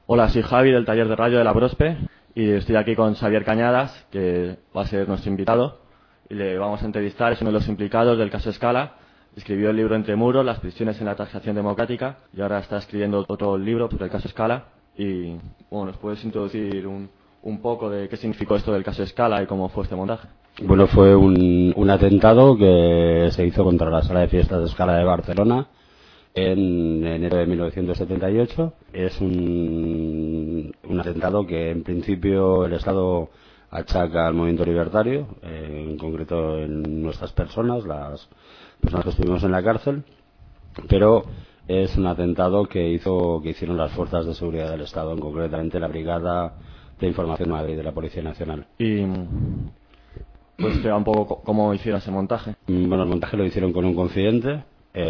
Hola, soy Javi del taller de radio de la Prospe y estoy aquí con Xavier Cañadas, que va a ser nuestro invitado, y le vamos a entrevistar. Es uno de los implicados del caso Scala. Escribió el libro Entre muros, las prisiones en la taxación democrática, y ahora está escribiendo otro libro sobre el caso Scala. Y bueno, ¿nos puedes introducir un poco de qué significó esto del caso Scala y cómo fue este montaje? Bueno, fue un atentado que se hizo contra la sala de fiestas de Scala de Barcelona en enero de 1978. Es un atentado que en principio el Estado achaca al movimiento libertario, en concreto en nuestras personas, las personas que estuvimos en la cárcel, pero es un atentado que hicieron las fuerzas de seguridad del Estado, concretamente la Brigada de Información de Madrid de la Policía Nacional. Y pues te da un poco cómo hicieron ese montaje. Bueno, el montaje lo hicieron con un confidente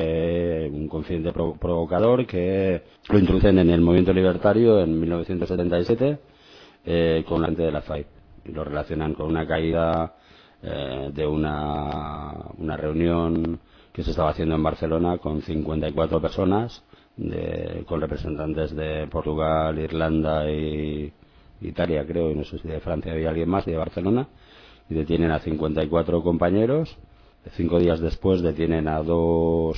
provocador que lo introducen en el movimiento libertario en 1977 con la gente de la FAI, y lo relacionan con una caída de una reunión que se estaba haciendo en Barcelona con 54 personas con representantes de Portugal, Irlanda y Italia, creo, y no sé si de Francia había alguien más, de Barcelona, y detienen a 54 compañeros. 5 días después detienen a dos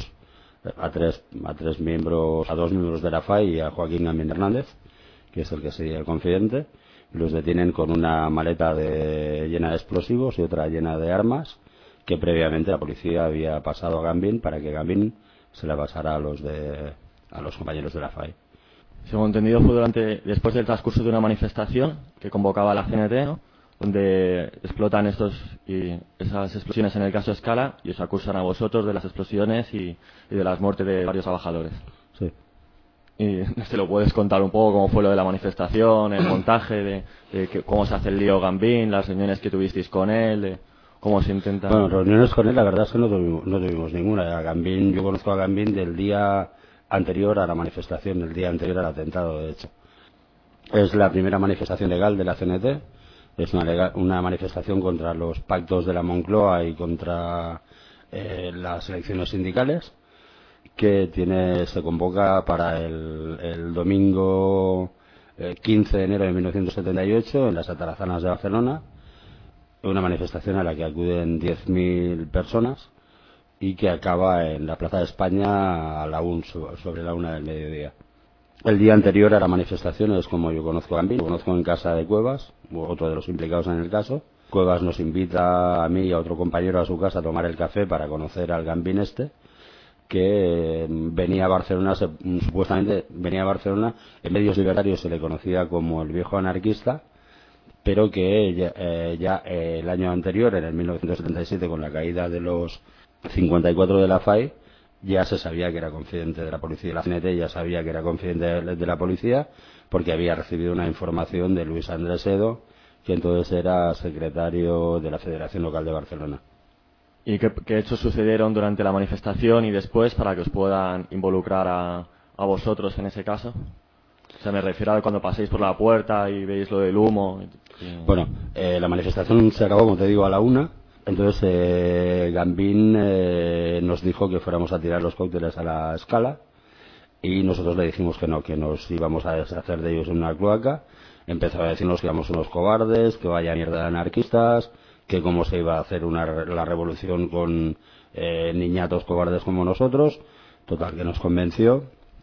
miembros de la FAI y a Joaquín Gambín Hernández, que es el que sería el confidente. Los detienen con una maleta llena de explosivos y otra llena de armas que previamente la policía había pasado a Gambín para que Gambín se la pasara a los compañeros de la FAI. Según entendido, fue después del transcurso de una manifestación que convocaba la CNT, ¿no?, donde explotan esas explosiones en el caso Scala, y os acusan a vosotros de las explosiones y de las muertes de varios trabajadores. Sí. Y te lo puedes contar un poco cómo fue lo de la manifestación, el montaje, de cómo se hace el lío Gambín, las reuniones que tuvisteis con él, de cómo se intenta... Bueno, reuniones con él la verdad es que no tuvimos ninguna. Yo conozco a Gambín del día anterior a la manifestación, del día anterior al atentado, de hecho. Es la primera manifestación legal de la CNT. Es una manifestación contra los pactos de la Moncloa y contra las elecciones sindicales, que se convoca para el domingo 15 de enero de 1978 en las Atarazanas de Barcelona. Una manifestación a la que acuden 10.000 personas y que acaba en la Plaza de España sobre la 1 del mediodía. El día anterior a la manifestación es como yo conozco a Gambín, lo conozco en casa de Cuevas, otro de los implicados en el caso. Cuevas nos invita a mí y a otro compañero a su casa a tomar el café para conocer al Gambín que venía a Barcelona, supuestamente venía a Barcelona, en medios libertarios se le conocía como el viejo anarquista, pero que ya el año anterior, en el 1977, con la caída de los 54 de la FAI, ya se sabía que era confidente de la policía. La CNT ya sabía que era confidente de la policía porque había recibido una información de Luis Andrés Edo, que entonces era secretario de la Federación Local de Barcelona. ¿Y qué hechos sucedieron durante la manifestación y después para que os puedan involucrar a vosotros en ese caso? O sea, me refiero a cuando paséis por la puerta y veis lo del humo. Bueno, la manifestación se acabó, como te digo, a la 1. Entonces Gambín nos dijo que fuéramos a tirar los cócteles a la Scala, y nosotros le dijimos que no, que nos íbamos a deshacer de ellos en una cloaca. Empezó a decirnos que éramos unos cobardes, que vaya mierda de anarquistas, que cómo se iba a hacer la revolución con niñatos cobardes como nosotros. Total, que nos convenció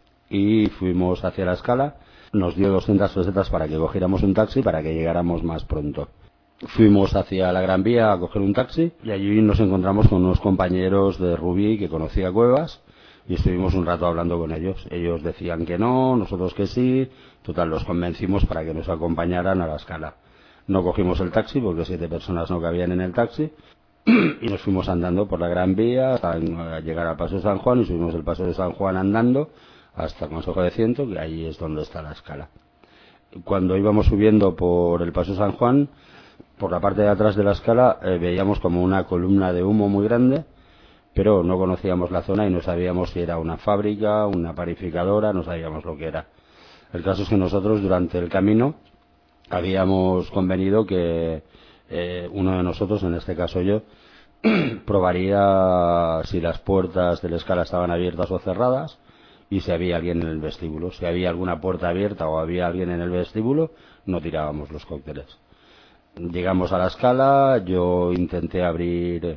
y fuimos hacia la Scala. Nos dio 200 pesetas para que cogiéramos un taxi para que llegáramos más pronto. Fuimos hacia la Gran Vía a coger un taxi y allí nos encontramos con unos compañeros de Rubí que conocía Cuevas y estuvimos un rato hablando con ellos. Ellos decían que no, nosotros que sí. Total, los convencimos para que nos acompañaran a la Scala. No cogimos el taxi porque 7 personas no cabían en el taxi y nos fuimos andando por la Gran Vía hasta llegar al Paso de San Juan, y subimos el Paso de San Juan andando hasta el Consejo de Ciento, que ahí es donde está la Scala. Cuando íbamos subiendo por el Paso de San Juan, por la parte de atrás de la Scala veíamos como una columna de humo muy grande, pero no conocíamos la zona y no sabíamos si era una fábrica, una panificadora, no sabíamos lo que era. El caso es que nosotros durante el camino habíamos convenido que uno de nosotros, en este caso yo, probaría si las puertas de la Scala estaban abiertas o cerradas, y si había alguien en el vestíbulo. Si había alguna puerta abierta o había alguien en el vestíbulo, no tirábamos los cócteles. Llegamos a la Scala, yo intenté abrir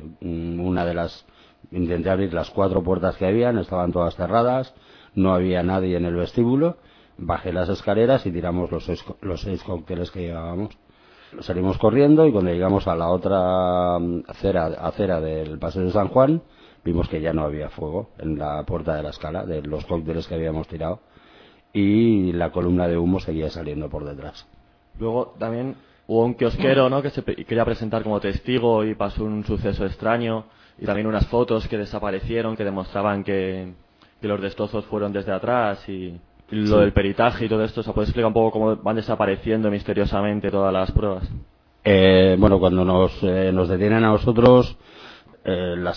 las 4 puertas que habían, estaban todas cerradas, no había nadie en el vestíbulo, bajé las escaleras y tiramos los 6 cócteles que llevábamos. Salimos corriendo y cuando llegamos a la otra acera del Paseo de San Juan, vimos que ya no había fuego en la puerta de la Scala, de los cócteles que habíamos tirado, y la columna de humo seguía saliendo por detrás. Luego también hubo un kiosquero, ¿no?, que se quería presentar como testigo y pasó un suceso extraño, y también unas fotos que desaparecieron que demostraban que los destrozos fueron desde atrás y lo del peritaje y todo esto. ¿Se puede explicar un poco cómo van desapareciendo misteriosamente todas las pruebas? Bueno, cuando nos detienen a nosotros, el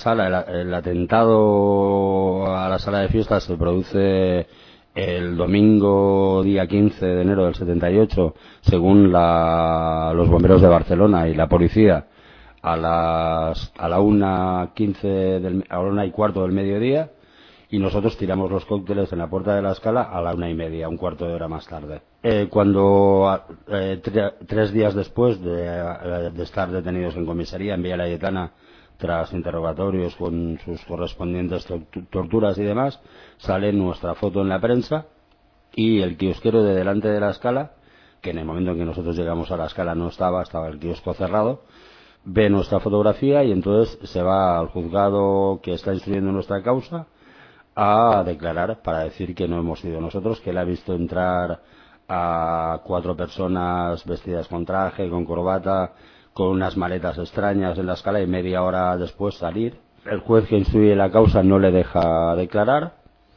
atentado a la sala de fiestas se produce el domingo día 15 de enero del 78, según los bomberos de Barcelona y la policía, a la 1:15 a la 1:15 del mediodía, y nosotros tiramos los cócteles en la puerta de la Scala a la 1:30, un cuarto de hora más tarde. Cuando 3 días después de estar detenidos en comisaría en Villa Laietana, tras interrogatorios con sus correspondientes torturas y demás, sale nuestra foto en la prensa, y el kiosquero de delante de la Scala, que en el momento en que nosotros llegamos a la Scala no estaba el kiosco cerrado, ve nuestra fotografía y entonces se va al juzgado que está instruyendo nuestra causa a declarar para decir que no hemos sido nosotros, que él ha visto entrar a 4 personas vestidas con traje, con corbata, con unas maletas extrañas en la Scala, y media hora después salir. El juez que instruye la causa no le deja declarar.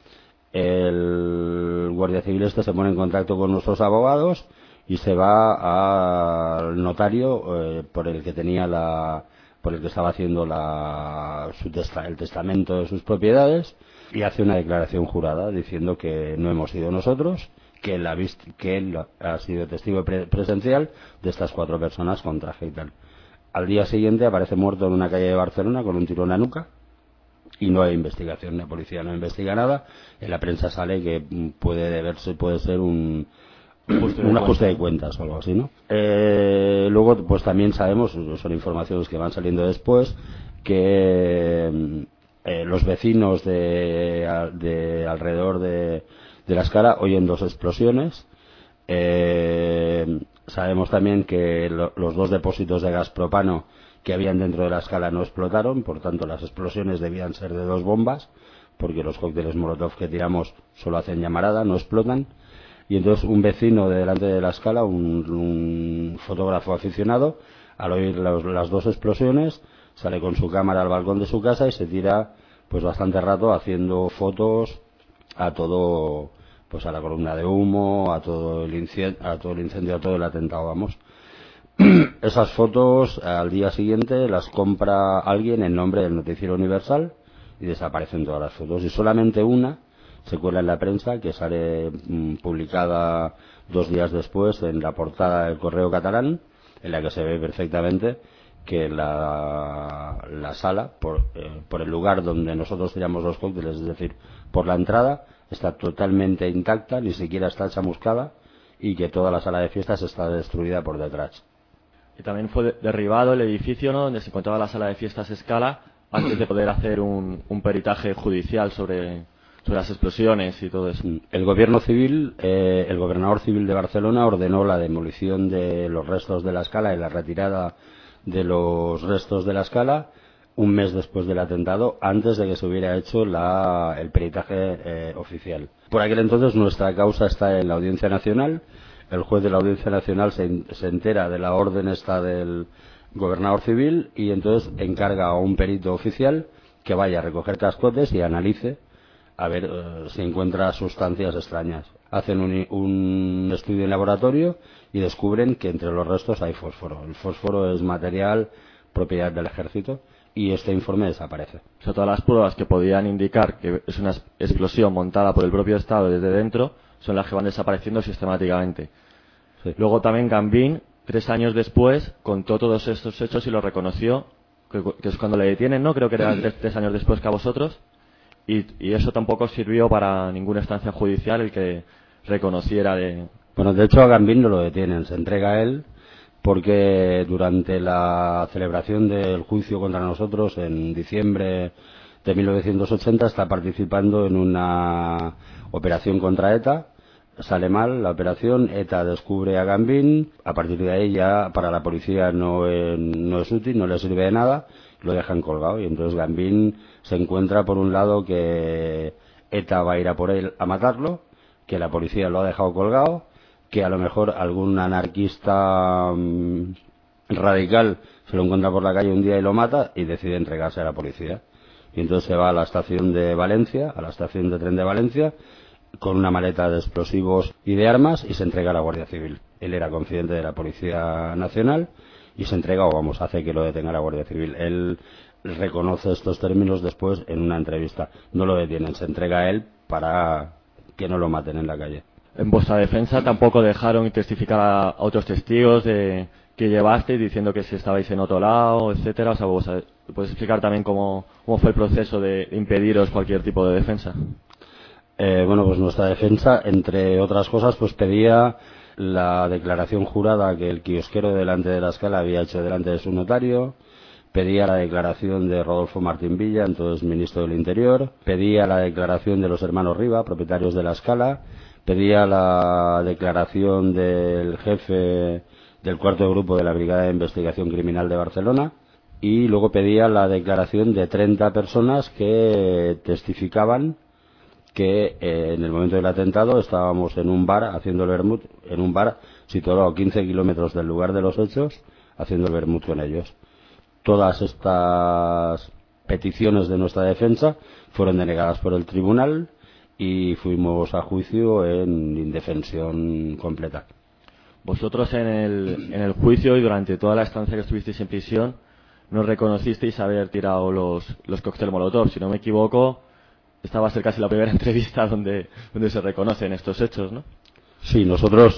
El guardia civil se pone en contacto con nuestros abogados y se va al notario por el que estaba haciendo el testamento de sus propiedades, y hace una declaración jurada diciendo que no hemos sido nosotros, que él ha sido testigo presencial de estas 4 personas con traje y tal. Al día siguiente aparece muerto en una calle de Barcelona con un tiro en la nuca, y no hay investigación, la policía no investiga nada. En la prensa sale que puede ser un ajuste de cuentas o algo así, ¿no? Luego, pues también sabemos, son informaciones que van saliendo después, que los vecinos de alrededor de la Scala oyen 2 explosiones. Sabemos también que los 2 depósitos de gas propano que habían dentro de la Scala no explotaron, por tanto las explosiones debían ser de 2 bombas, porque los cócteles Molotov que tiramos solo hacen llamarada, no explotan. Y entonces un vecino de delante de la Scala, un fotógrafo aficionado, al oír las 2 explosiones, sale con su cámara al balcón de su casa y se tira pues bastante rato haciendo fotos a todo, pues a la columna de humo, a todo el incendio, a todo el atentado, vamos. Esas fotos al día siguiente las compra alguien en nombre del Noticiero Universal y desaparecen todas las fotos, y solamente una se cuela en la prensa, que sale publicada 2 días después en la portada del Correo Catalán, en la que se ve perfectamente que la sala, por el lugar donde nosotros tiramos los cócteles, es decir, por la entrada, está totalmente intacta, ni siquiera está chamuscada, y que toda la sala de fiestas está destruida por detrás. Y también fue derribado el edificio, ¿no?, donde se encontraba la sala de fiestas Scala, antes de poder hacer un peritaje judicial sobre las explosiones y todo eso. El gobernador civil de Barcelona ordenó la demolición de los restos de la Scala y la retirada de los restos de la Scala un mes después del atentado, antes de que se hubiera hecho el peritaje oficial. Por aquel entonces nuestra causa está en la Audiencia Nacional. El juez de la Audiencia Nacional se entera de la orden esta del gobernador civil, y entonces encarga a un perito oficial que vaya a recoger cascotes y analice a ver si encuentra sustancias extrañas. Hacen un estudio en laboratorio y descubren que entre los restos hay fósforo. El fósforo es material propiedad del ejército, y este informe desaparece. O sea, todas las pruebas que podían indicar que es una explosión montada por el propio Estado desde dentro son las que van desapareciendo sistemáticamente. Sí. Luego también Gambín, 3 años después, contó todos estos hechos y los reconoció, que es cuando le detienen, ¿no? Creo que era 3 años después que a vosotros. y eso tampoco sirvió para ninguna instancia judicial el que reconociera de... Bueno, de hecho a Gambín no lo detienen, se entrega a él porque durante la celebración del juicio contra nosotros en diciembre de 1980 está participando en una operación contra ETA. Sale mal la operación, ETA descubre a Gambín, a partir de ahí ya para la policía no es útil, no le sirve de nada, lo dejan colgado y entonces Gambín se encuentra por un lado que ETA va a ir a por él a matarlo, que la policía lo ha dejado colgado, que a lo mejor algún anarquista radical se lo encuentra por la calle un día y lo mata y decide entregarse a la policía. Y entonces se va a la estación de Valencia, a la estación de tren de Valencia, con una maleta de explosivos y de armas y se entrega a la Guardia Civil. Él era confidente de la Policía Nacional y se entrega, hace que lo detenga la Guardia Civil. Él reconoce estos términos después en una entrevista. No lo detienen, se entrega a él para que no lo maten en la calle. En vuestra defensa tampoco dejaron testificar a otros testigos que llevasteis diciendo que si estabais en otro lado, etcétera. O sea, ¿vos puedes explicar también cómo fue el proceso de impediros cualquier tipo de defensa? Bueno, pues nuestra defensa, entre otras cosas, pues pedía la declaración jurada que el kiosquero delante de la Escala había hecho delante de su notario, pedía la declaración de Rodolfo Martín Villa, entonces ministro del Interior, pedía la declaración de los hermanos Riva, propietarios de la Escala, pedía la declaración del jefe del cuarto grupo de la Brigada de Investigación Criminal de Barcelona y luego pedía la declaración de 30 personas que testificaban que en el momento del atentado estábamos en un bar haciendo el vermut, en un bar situado a 15 kilómetros del lugar de los hechos, haciendo el vermut con ellos. Todas estas peticiones de nuestra defensa fueron denegadas por el tribunal y fuimos a juicio en indefensión completa. Vosotros en el juicio y durante toda la estancia que estuvisteis en prisión no reconocisteis haber tirado los cócteles Molotov. Si no me equivoco, esta va a ser casi la primera entrevista donde se reconocen estos hechos, ¿no? Sí, nosotros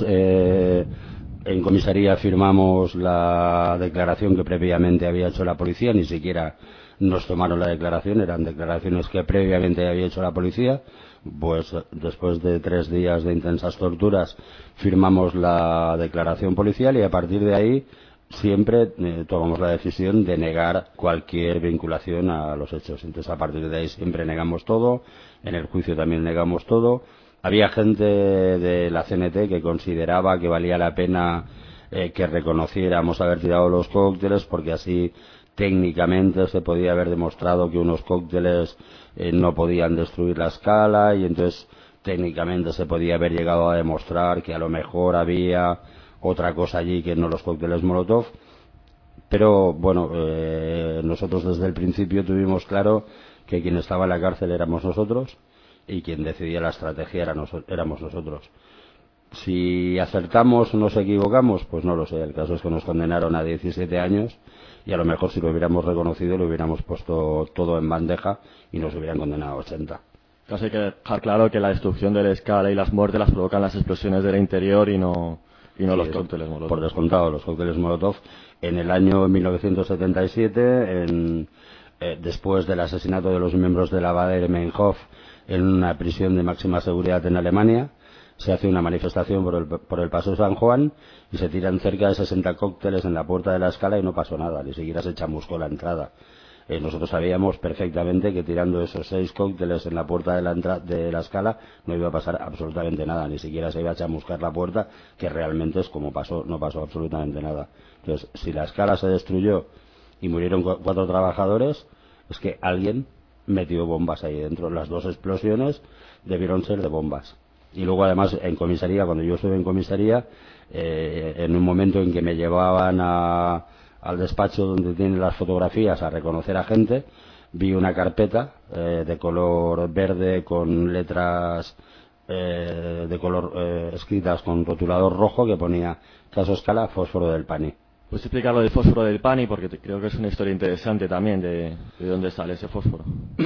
en comisaría firmamos la declaración que previamente había hecho la policía, ni siquiera nos tomaron la declaración, eran declaraciones que previamente había hecho la policía. Pues después de 3 días de intensas torturas firmamos la declaración policial y a partir de ahí siempre tomamos la decisión de negar cualquier vinculación a los hechos. Entonces a partir de ahí siempre negamos todo, en el juicio también negamos todo. Había gente de la CNT que consideraba que valía la pena que reconociéramos haber tirado los cócteles porque así técnicamente se podía haber demostrado que unos cócteles no podían destruir la Escala y entonces técnicamente se podía haber llegado a demostrar que a lo mejor había otra cosa allí que no los cócteles Molotov. Pero bueno, nosotros desde el principio tuvimos claro que quien estaba en la cárcel éramos nosotros y quien decidía la estrategia éramos nosotros. Si acertamos o nos equivocamos, pues no lo sé. El caso es que nos condenaron a 17 años y a lo mejor si lo hubiéramos reconocido lo hubiéramos puesto todo en bandeja y nos hubieran condenado a 80. Casi hay que dejar claro que la destrucción de la Escala y las muertes las provocan las explosiones del interior y no sí, los cócteles Molotov. Por descontado, los cócteles Molotov. En el año 1977, después del asesinato de los miembros de la Baader-Meinhof en una prisión de máxima seguridad en Alemania, se hace una manifestación por el Paso San Juan y se tiran cerca de 60 cócteles en la puerta de la Escala y no pasó nada, ni siquiera se chamuscó la entrada. Nosotros sabíamos perfectamente que tirando esos 6 cócteles en la puerta de la Escala no iba a pasar absolutamente nada, ni siquiera se iba a chamuscar la puerta, que realmente es como pasó, no pasó absolutamente nada. Entonces, si la Escala se destruyó y murieron 4 trabajadores, es que alguien metió bombas ahí dentro. Las 2 explosiones debieron ser de bombas. Y luego además en comisaría, cuando yo estuve en comisaría, en un momento en que me llevaban al despacho donde tienen las fotografías a reconocer a gente, vi una carpeta de color verde con letras de color escritas con rotulador rojo que ponía caso Escala, fósforo del Pani. ¿Puedes explicar lo del fósforo del Pani? Porque creo que es una historia interesante también de dónde sale ese fósforo.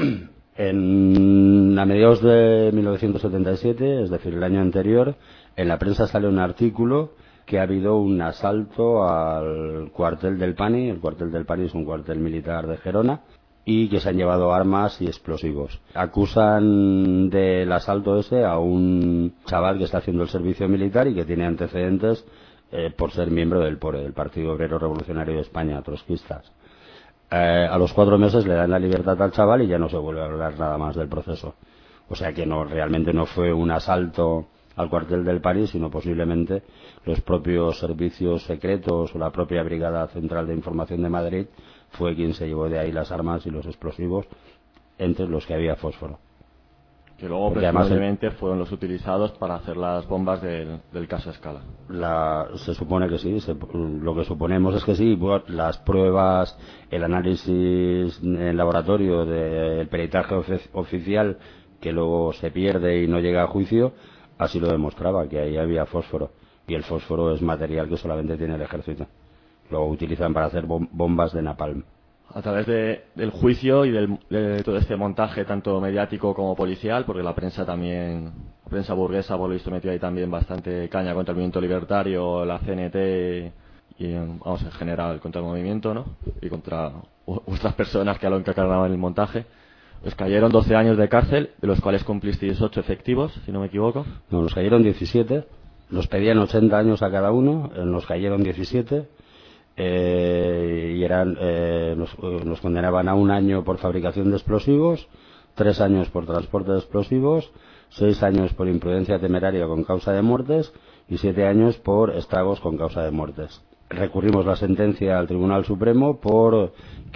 A mediados de 1977, es decir, el año anterior, en la prensa sale un artículo que ha habido un asalto al cuartel del Pani. El cuartel del Pani es un cuartel militar de Gerona y que se han llevado armas y explosivos. Acusan del asalto ese a un chaval que está haciendo el servicio militar y que tiene antecedentes por ser miembro del PORE, del Partido Obrero Revolucionario de España, trotskistas. A los 4 meses le dan la libertad al chaval y ya no se vuelve a hablar nada más del proceso. O sea que realmente no fue un asalto al cuartel del París, sino posiblemente los propios servicios secretos o la propia Brigada Central de Información de Madrid fue quien se llevó de ahí las armas y los explosivos, entre los que había fósforo. Que luego presumiblemente fueron los utilizados para hacer las bombas del caso Scala. Se supone que sí, lo que suponemos es que sí. Las pruebas, el análisis en laboratorio del peritaje oficial, que luego se pierde y no llega a juicio, así lo demostraba, que ahí había fósforo, y el fósforo es material que solamente tiene el ejército. Lo utilizan para hacer bombas de napalm. A través del juicio y de todo este montaje, tanto mediático como policial, porque la prensa burguesa, por lo visto, metió ahí también bastante caña contra el movimiento libertario, la CNT y, vamos, en general, contra el movimiento, ¿no? Y contra otras personas que a lo que encargaban el montaje. Os cayeron 12 años de cárcel, de los cuales cumplisteis 8 efectivos, si no me equivoco. No, nos cayeron 17, nos pedían 80 años a cada uno, nos cayeron 17. Y nos condenaban a 1 año por fabricación de explosivos, 3 años por transporte de explosivos, 6 años por imprudencia temeraria con causa de muertes y 7 años por estragos con causa de muertes. Recurrimos la sentencia al Tribunal Supremo por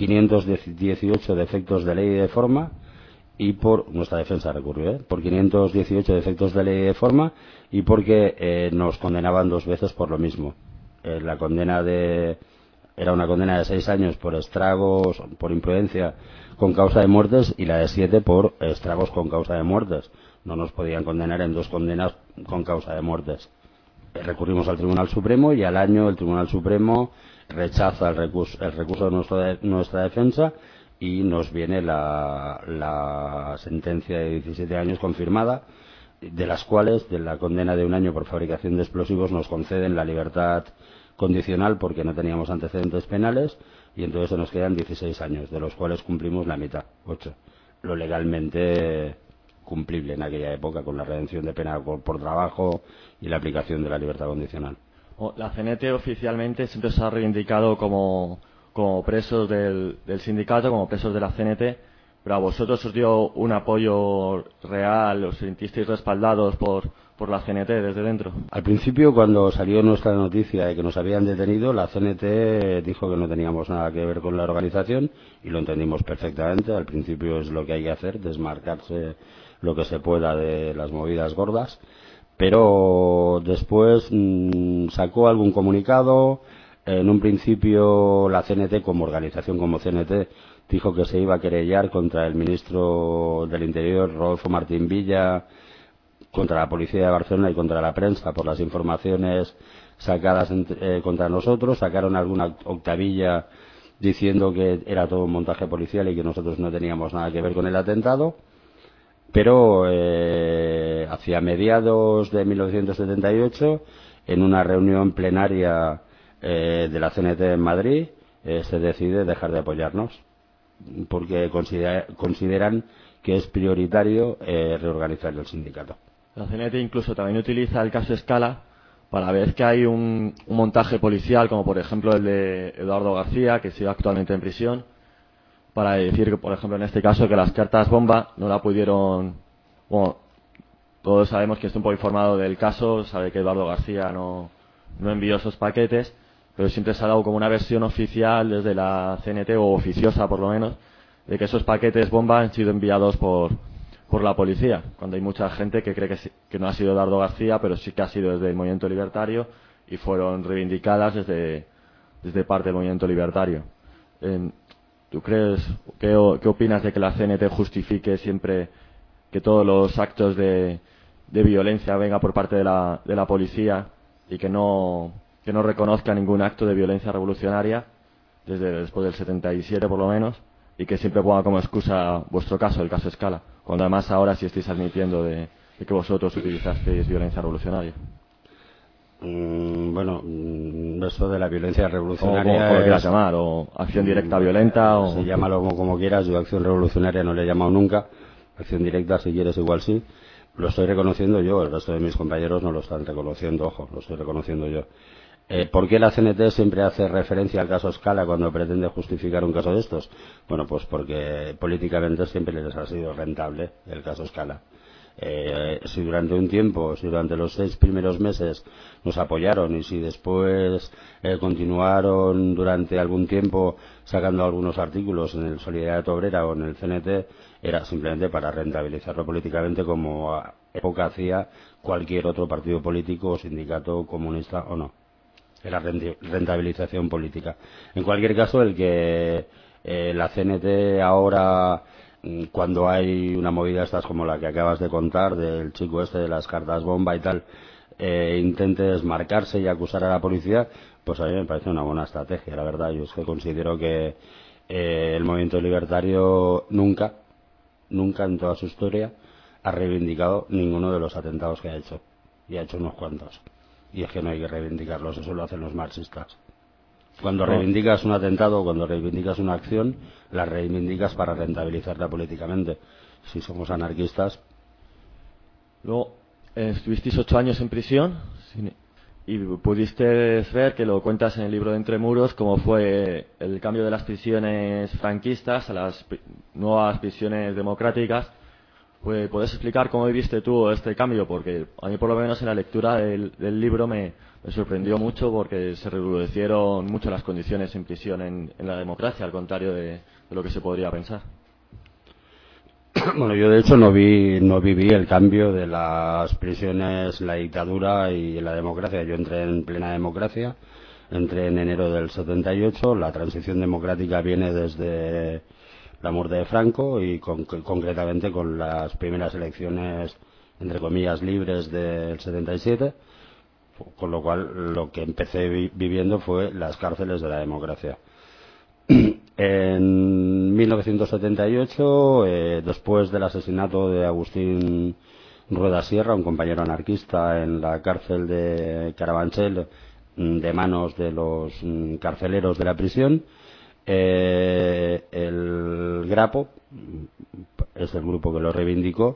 518 defectos de ley y de forma, y por nuestra defensa recurrió, por 518 defectos de ley y de forma, y porque nos condenaban 2 veces por lo mismo. La condena era una condena de 6 años por estragos, por imprudencia con causa de muertes, y la de 7 por estragos con causa de muertes. No nos podían condenar en 2 condenas con causa de muertes. Recurrimos al Tribunal Supremo y al año el Tribunal Supremo rechaza el recurso de nuestra defensa y nos viene la sentencia de 17 años confirmada, de las cuales, de la condena de 1 año por fabricación de explosivos, nos conceden la libertad condicional porque no teníamos antecedentes penales, y entonces se nos quedan 16 años, de los cuales cumplimos la mitad, 8. Lo legalmente cumplible en aquella época, con la redención de pena por trabajo y la aplicación de la libertad condicional. La CNT oficialmente siempre se ha reivindicado como presos del sindicato, como presos de la CNT, pero a vosotros os dio un apoyo real, os sentisteis respaldados por la CNT desde dentro. Al principio, cuando salió nuestra noticia de que nos habían detenido, la CNT dijo que no teníamos nada que ver con la organización, y lo entendimos perfectamente. Al principio es lo que hay que hacer, desmarcarse lo que se pueda de las movidas gordas, pero después sacó algún comunicado. En un principio la CNT, como organización, como CNT, dijo que se iba a querellar contra el ministro del Interior, Rodolfo Martín Villa, contra la policía de Barcelona y contra la prensa por las informaciones sacadas contra nosotros. Sacaron alguna octavilla diciendo que era todo un montaje policial y que nosotros no teníamos nada que ver con el atentado, pero hacia mediados de 1978, en una reunión plenaria de la CNT en Madrid, se decide dejar de apoyarnos porque consideran que es prioritario reorganizar el sindicato. La CNT incluso también utiliza el caso Scala para ver que hay un montaje policial, como por ejemplo el de Eduardo García, que sigue actualmente en prisión, para decir que, por ejemplo, en este caso, que las cartas bomba no la pudieron... Bueno, todos sabemos que estoy un poco informado del caso, sabe que Eduardo García no envió esos paquetes, pero siempre se ha dado como una versión oficial desde la CNT, o oficiosa por lo menos, de que esos paquetes bomba han sido enviados por la policía, cuando hay mucha gente que cree que no ha sido Eduardo García, pero sí que ha sido desde el movimiento libertario, y fueron reivindicadas desde parte del movimiento libertario. ¿Tú crees, qué opinas de que la CNT justifique siempre que todos los actos de violencia venga por parte de la policía, y que no reconozca ningún acto de violencia revolucionaria después del 77 por lo menos, y que siempre ponga como excusa vuestro caso, el caso Scala, cuando además ahora sí estáis admitiendo de que vosotros utilizasteis violencia revolucionaria? Bueno, Esto de la violencia revolucionaria, o como lo quieras llamar, o acción directa violenta, o... Sí, llámalo como quieras. Yo acción revolucionaria no le he llamado nunca. Acción directa, si quieres, igual sí. Lo estoy reconociendo yo, el resto de mis compañeros no lo están reconociendo, ojo, lo estoy reconociendo yo. ¿Por qué la CNT siempre hace referencia al caso Scala cuando pretende justificar un caso de estos? Bueno, pues porque políticamente siempre les ha sido rentable el caso Scala. Si durante un tiempo, si durante los 6 primeros meses nos apoyaron y si después continuaron durante algún tiempo sacando algunos artículos en el Solidaridad Obrera o en el CNT, era simplemente para rentabilizarlo políticamente, como a época hacía cualquier otro partido político o sindicato comunista o no. Era rentabilización política. En cualquier caso, el que la CNT ahora, cuando hay una movida estas como la que acabas de contar del chico este de las cartas bomba y tal, intente desmarcarse y acusar a la policía, pues a mí me parece una buena estrategia, la verdad. Yo es que considero que el movimiento libertario nunca en toda su historia ha reivindicado ninguno de los atentados que ha hecho, y ha hecho unos cuantos. Y es que no hay que reivindicarlos, eso lo hacen los marxistas. Cuando reivindicas un atentado, cuando reivindicas una acción, la reivindicas para rentabilizarla políticamente. Si somos anarquistas... Luego, estuvisteis 8 años en prisión y pudiste ver, que lo cuentas en el libro de Entre Muros, cómo fue el cambio de las prisiones franquistas a las nuevas prisiones democráticas. Pues, ¿puedes explicar cómo viviste tú este cambio? Porque a mí, por lo menos en la lectura del libro, me sorprendió mucho, porque se reducieron mucho las condiciones en prisión en la democracia, al contrario de lo que se podría pensar. Bueno, yo de hecho no viví el cambio de las prisiones, la dictadura y la democracia. Yo entré en plena democracia, entré en enero del 78, la transición democrática viene desde la muerte de Franco y concretamente con las primeras elecciones, entre comillas, libres del 77, con lo cual lo que empecé viviendo fue las cárceles de la democracia. En 1978, después del asesinato de Agustín Rueda Sierra, un compañero anarquista, en la cárcel de Carabanchel, de manos de los carceleros de la prisión, el Grapo, es el grupo que lo reivindicó,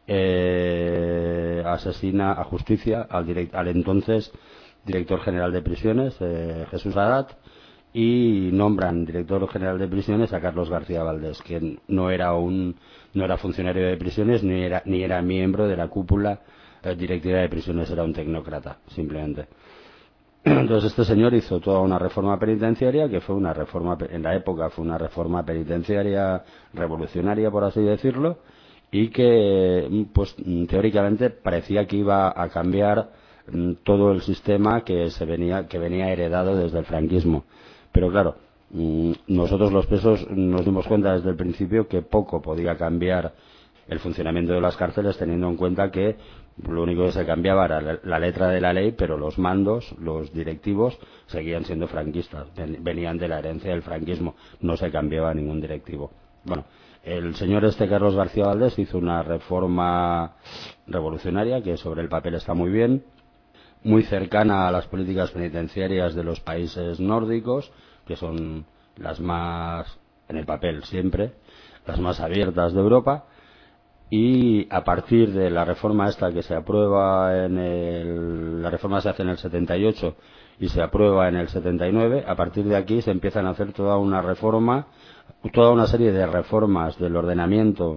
asesina a justicia al entonces director general de prisiones, Jesús Adat, y nombran director general de prisiones a Carlos García Valdés, que no era funcionario de prisiones ni era miembro de la cúpula directiva de prisiones, era un tecnócrata, simplemente. Entonces este señor hizo toda una reforma penitenciaria, que fue una reforma, en la época fue una reforma penitenciaria revolucionaria, por así decirlo, y que pues teóricamente parecía que iba a cambiar todo el sistema que venía heredado desde el franquismo. Pero claro, nosotros los presos nos dimos cuenta desde el principio que poco podía cambiar el funcionamiento de las cárceles, teniendo en cuenta que lo único que se cambiaba era la letra de la ley, pero los mandos, los directivos, seguían siendo franquistas, venían de la herencia del franquismo, no se cambiaba ningún directivo. Bueno, el señor Carlos García Valdés hizo una reforma revolucionaria que sobre el papel está muy bien, muy cercana a las políticas penitenciarias de los países nórdicos, que son las más, en el papel siempre, las más abiertas de Europa. Y a partir de la reforma esta que se aprueba la reforma se hace en el 78 y se aprueba en el 79, a partir de aquí se empiezan a hacer toda una serie de reformas del ordenamiento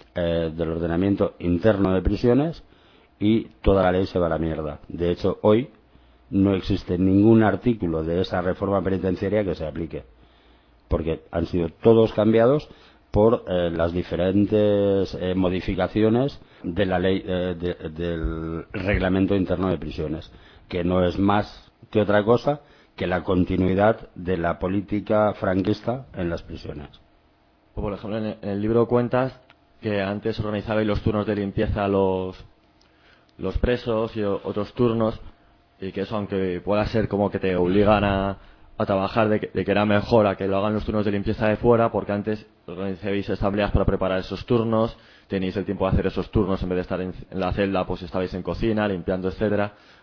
interno de prisiones, y toda la ley se va a la mierda. De hecho, hoy no existe ningún artículo de esa reforma penitenciaria que se aplique, porque han sido todos cambiados por las diferentes modificaciones de la ley del reglamento interno de prisiones, que no es más que otra cosa que la continuidad de la política franquista en las prisiones. Por ejemplo, en el libro cuentas que antes organizabais los turnos de limpieza a los presos y otros turnos, y que eso, aunque pueda ser como que te obligan a trabajar, de que era mejor a que lo hagan los turnos de limpieza de fuera, porque antes organizabais asambleas para preparar esos turnos, tenéis el tiempo de hacer esos turnos, en vez de estar en la celda, pues estabais en cocina, limpiando, etcétera.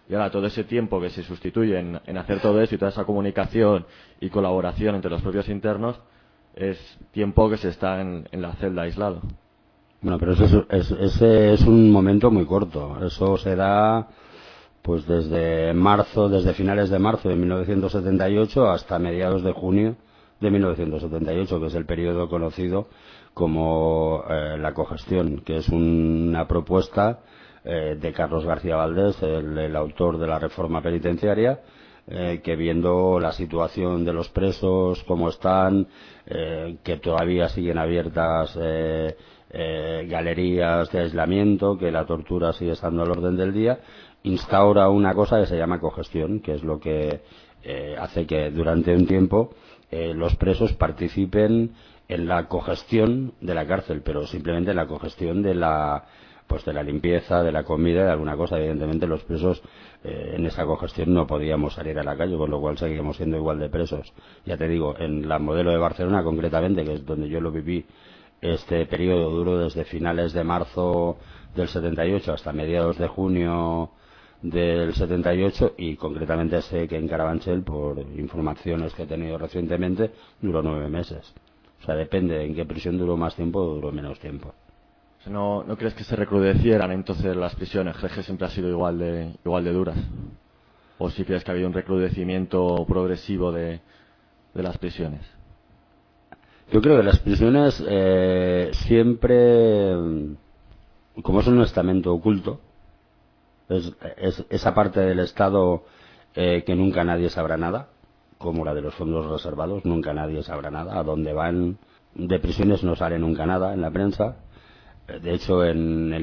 Y ahora todo ese tiempo que se sustituye en hacer todo eso y toda esa comunicación y colaboración entre los propios internos es tiempo que se está en la celda aislado. Bueno, pero ese es un momento muy corto. Eso se da pues desde finales de marzo de 1978 hasta mediados de junio de 1978, que es el periodo conocido como la cogestión, que es una propuesta de Carlos García Valdés, el autor de la reforma penitenciaria, que viendo la situación de los presos, cómo están, que todavía siguen abiertas galerías de aislamiento, que la tortura sigue estando al orden del día, instaura una cosa que se llama cogestión, que es lo que hace que durante un tiempo los presos participen en la cogestión de la cárcel, pero simplemente en la cogestión de la limpieza, de la comida, de alguna cosa. Evidentemente los presos en esa cogestión no podíamos salir a la calle, con lo cual seguíamos siendo igual de presos. Ya te digo, en la modelo de Barcelona concretamente, que es donde yo lo viví, este periodo duró desde finales de marzo del 78 hasta mediados de junio del 78, y concretamente sé que en Carabanchel, por informaciones que he tenido recientemente, duró 9 meses. O sea, depende en qué prisión duró más tiempo o duró menos tiempo. ¿No crees que se recrudecieran entonces las prisiones? ¿Crees que siempre ha sido igual de duras? ¿O si crees que ha habido un recrudecimiento progresivo de las prisiones? Yo creo que las prisiones siempre, como es un estamento oculto, es esa parte del Estado que nunca nadie sabrá nada, como la de los fondos reservados, nunca nadie sabrá nada. A dónde van de prisiones no sale nunca nada en la prensa. De hecho, a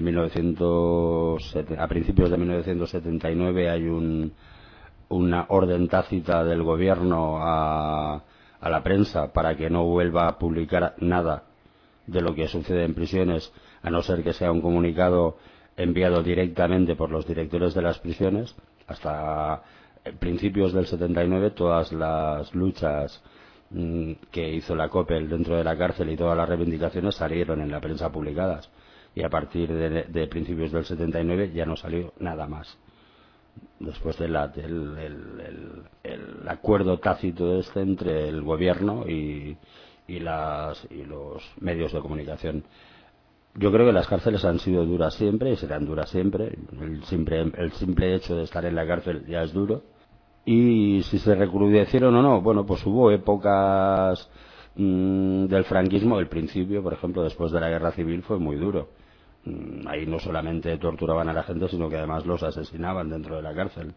principios de 1979 hay una orden tácita del gobierno a la prensa para que no vuelva a publicar nada de lo que sucede en prisiones, a no ser que sea un comunicado enviado directamente por los directores de las prisiones. Hasta principios del 79 todas las luchas que hizo la COPEL dentro de la cárcel y todas las reivindicaciones salieron en la prensa publicadas, y a partir de principios del 79 ya no salió nada más, después del acuerdo tácito entre el gobierno y los medios de comunicación. Yo creo que las cárceles han sido duras siempre y serán duras siempre. El simple hecho de estar en la cárcel ya es duro. Y si se recrudecieron o no, bueno, pues hubo épocas del franquismo. El principio, por ejemplo, después de la guerra civil, fue muy duro. Ahí no solamente torturaban a la gente, sino que además los asesinaban dentro de la cárcel.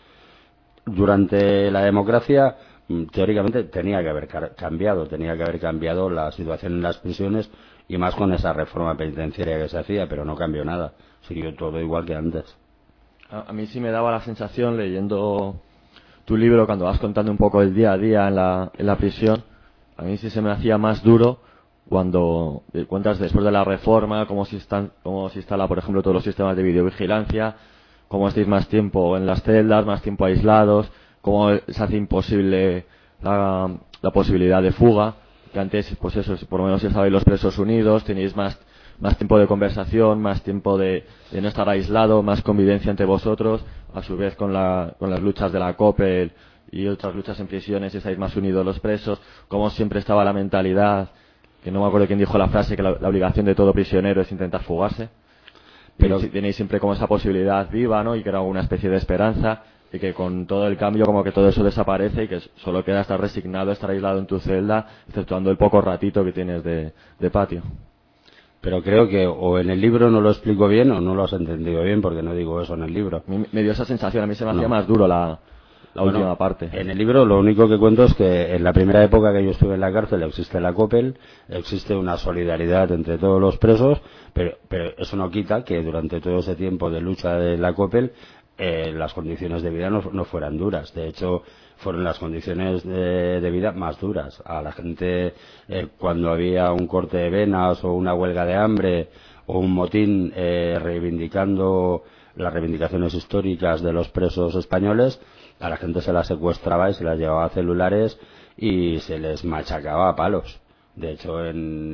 Durante la democracia, teóricamente tenía que haber cambiado la situación en las prisiones, y más con esa reforma penitenciaria que se hacía, pero no cambió nada, siguió todo igual que antes. A mí sí me daba la sensación, leyendo tu libro, cuando vas contando un poco el día a día en la prisión, a mí sí se me hacía más duro cuando cuentas después de la reforma cómo se instala, por ejemplo, todos los sistemas de videovigilancia, cómo estáis más tiempo en las celdas, más tiempo aislados, cómo se hace imposible la posibilidad de fuga, que antes, pues eso, por lo menos ya estabais los presos unidos, tenéis más tiempo de conversación, más tiempo de no estar aislado, más convivencia entre vosotros, a su vez con las luchas de la COPEL y otras luchas en prisiones, estáis más unidos los presos, como siempre estaba la mentalidad, que no me acuerdo quién dijo la frase, que la obligación de todo prisionero es intentar fugarse, pero tenéis siempre como esa posibilidad viva, ¿no? Y que era una especie de esperanza, y que con todo el cambio como que todo eso desaparece y que solo queda estar resignado, estar aislado en tu celda, exceptuando el poco ratito que tienes de patio. Pero creo que o en el libro no lo explico bien o no lo has entendido bien, porque no digo eso en el libro. Me dio esa sensación, a mí se me hacía más duro la última parte. En el libro lo único que cuento es que en la primera época que yo estuve en la cárcel existe la COPEL, existe una solidaridad entre todos los presos, pero eso no quita que durante todo ese tiempo de lucha de la COPEL las condiciones de vida no fueran duras. De hecho, fueron las condiciones de vida más duras. A la gente, cuando había un corte de venas o una huelga de hambre o un motín reivindicando las reivindicaciones históricas de los presos españoles, a la gente se las secuestraba y se las llevaba a celulares y se les machacaba a palos. De hecho, en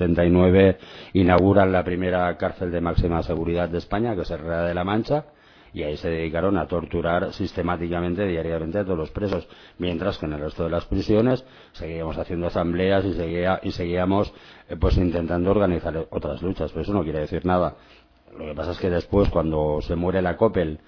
1979 inauguran la primera cárcel de máxima seguridad de España, que es Herrera de la Mancha, y ahí se dedicaron a torturar sistemáticamente, diariamente, a todos los presos, mientras que en el resto de las prisiones seguíamos haciendo asambleas y seguíamos pues intentando organizar otras luchas. Pero eso no quiere decir nada. Lo que pasa es que después, cuando se muere la Coppel,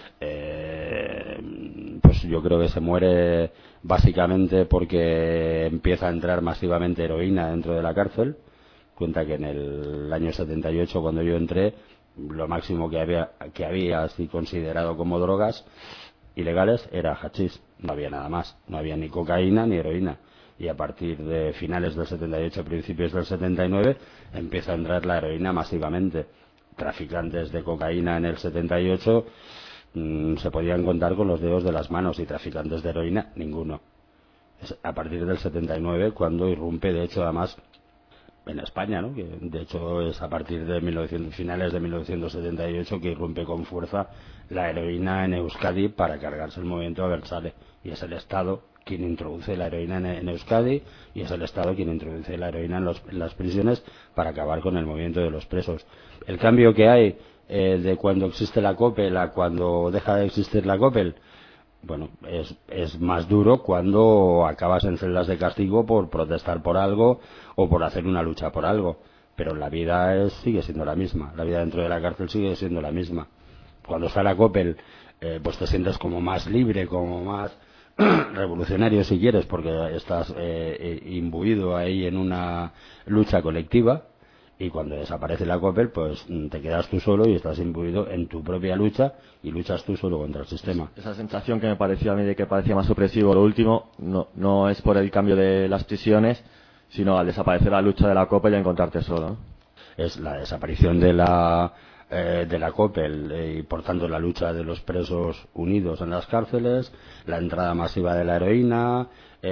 pues yo creo que se muere básicamente porque empieza a entrar masivamente heroína dentro de la cárcel. Cuenta que en el año 78, cuando yo entré, lo máximo que había así considerado como drogas ilegales era hachís. No había nada más, no había ni cocaína ni heroína. Y a partir de finales del 78, principios del 79, empieza a entrar la heroína masivamente. Traficantes de cocaína en el 78 se podían contar con los dedos de las manos, y traficantes de heroína ninguno. Es a partir del 79 cuando irrumpe, de hecho, además en España, ¿no? Que de hecho es a partir de finales de 1978 que irrumpe con fuerza la heroína en Euskadi para cargarse el movimiento Abertzale, y es el Estado quien introduce la heroína en Euskadi, y es el Estado quien introduce la heroína en las prisiones para acabar con el movimiento de los presos. El cambio que hay de cuando existe la Coppel a cuando deja de existir la Coppel, bueno, es más duro cuando acabas en celdas de castigo por protestar por algo o por hacer una lucha por algo, pero la vida sigue siendo la misma, la vida dentro de la cárcel sigue siendo la misma. Cuando está la Coppel, pues te sientes como más libre, como más revolucionario si quieres, porque estás imbuido ahí en una lucha colectiva. Y cuando desaparece la Coppel, pues te quedas tú solo y estás imbuido en tu propia lucha y luchas tú solo contra el sistema. Esa sensación que me pareció a mí de que parecía más opresivo lo último, no es por el cambio de las prisiones, sino al desaparecer la lucha de la Coppel y encontrarte solo, ¿no? Es la desaparición de la Coppel y por tanto la lucha de los presos unidos en las cárceles, la entrada masiva de la heroína,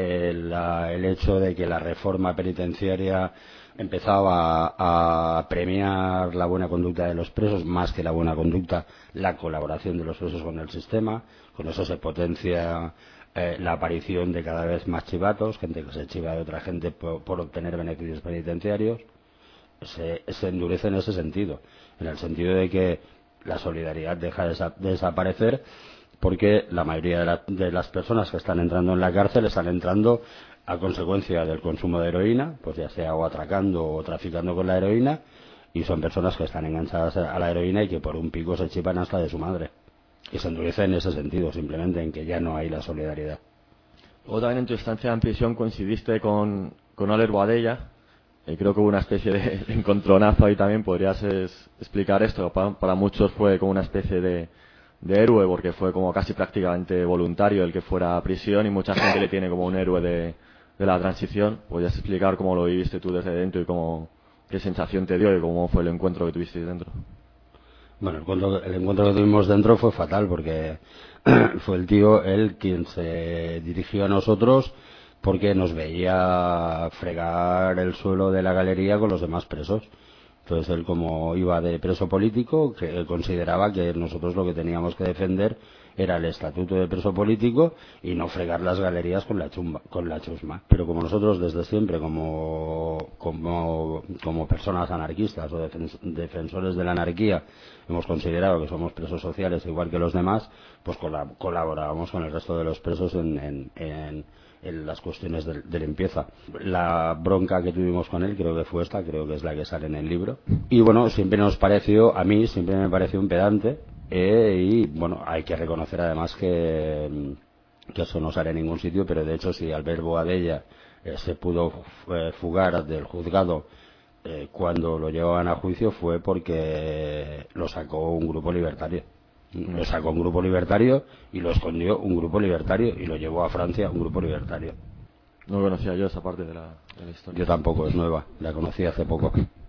el hecho de que la reforma penitenciaria empezaba a premiar la buena conducta de los presos, más que la buena conducta, la colaboración de los presos con el sistema. Con eso se potencia la aparición de cada vez más chivatos, gente que se chiva de otra gente por obtener beneficios penitenciarios. Se endurece en ese sentido, en el sentido de que la solidaridad deja de desaparecer, porque la mayoría de las personas que están entrando en la cárcel están entrando a consecuencia del consumo de heroína, pues ya sea o atracando o traficando con la heroína, y son personas que están enganchadas a la heroína y que por un pico se chipan hasta de su madre. Y se endurece en ese sentido, simplemente en que ya no hay la solidaridad. Luego también en tu estancia en prisión coincidiste con Oler Boadella, y creo que hubo una especie de encontronazo ahí también. ¿Podrías explicar esto? Para muchos fue como una especie de héroe, porque fue como casi prácticamente voluntario el que fuera a prisión, y mucha gente le tiene como un héroe de la transición. ¿Podrías explicar cómo lo viviste tú desde dentro y qué sensación te dio y cómo fue el encuentro que tuviste dentro? Bueno, el encuentro que tuvimos dentro fue fatal, porque fue el tío él quien se dirigió a nosotros porque nos veía fregar el suelo de la galería con los demás presos. Entonces él, como iba de preso político, que consideraba que nosotros lo que teníamos que defender era el estatuto de preso político y no fregar las galerías con la chusma. Pero como nosotros desde siempre, como personas anarquistas o defensores de la anarquía, hemos considerado que somos presos sociales igual que los demás, pues colaborábamos con el resto de los presos en las cuestiones de limpieza. La bronca que tuvimos con él creo que fue esta, creo que es la que sale en el libro. Y bueno, a mí siempre me pareció un pedante, y bueno, hay que reconocer además que eso no sale en ningún sitio, pero de hecho si Albert Boadella se pudo fugar del juzgado cuando lo llevaban a juicio, fue porque lo sacó un grupo libertario. Lo sacó un grupo libertario y lo escondió un grupo libertario y lo llevó a Francia un grupo libertario. No conocía yo esa parte de la historia. Yo tampoco, es nueva, la conocí hace poco.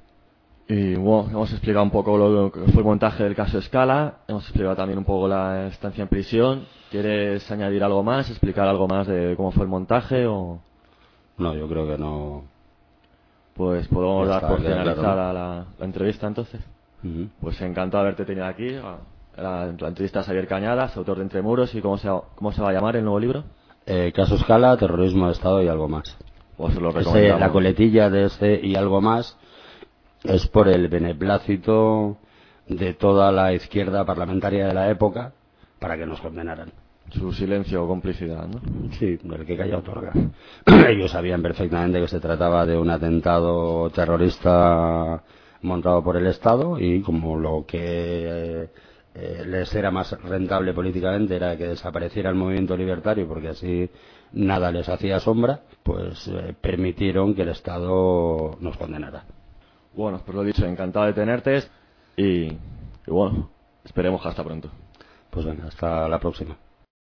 Y bueno, hemos explicado un poco lo que fue el montaje del caso Scala, hemos explicado también un poco la estancia en prisión. ¿Quieres añadir algo más, explicar algo más de cómo fue el montaje o...? No, yo creo que no. Pues podemos dar por finalizada claro. la entrevista entonces. Uh-huh. Pues encantado de haberte tenido aquí. La entrevista a Xavier Cañadas, autor de Entre Muros. ¿Y cómo se va a llamar el nuevo libro? Caso Scala, terrorismo de Estado y algo más. Pues lo recomendamos. La coletilla de ese y algo más es por el beneplácito de toda la izquierda parlamentaria de la época para que nos condenaran. Su silencio o complicidad, ¿no? Sí, el que calla otorga. Ellos sabían perfectamente que se trataba de un atentado terrorista montado por el Estado, y como lo que les era más rentable políticamente era que desapareciera el movimiento libertario, porque así nada les hacía sombra, pues permitieron que el Estado nos condenara. Bueno, pues lo dicho, encantado de tenerte y bueno, esperemos que hasta pronto. Pues venga, hasta la próxima.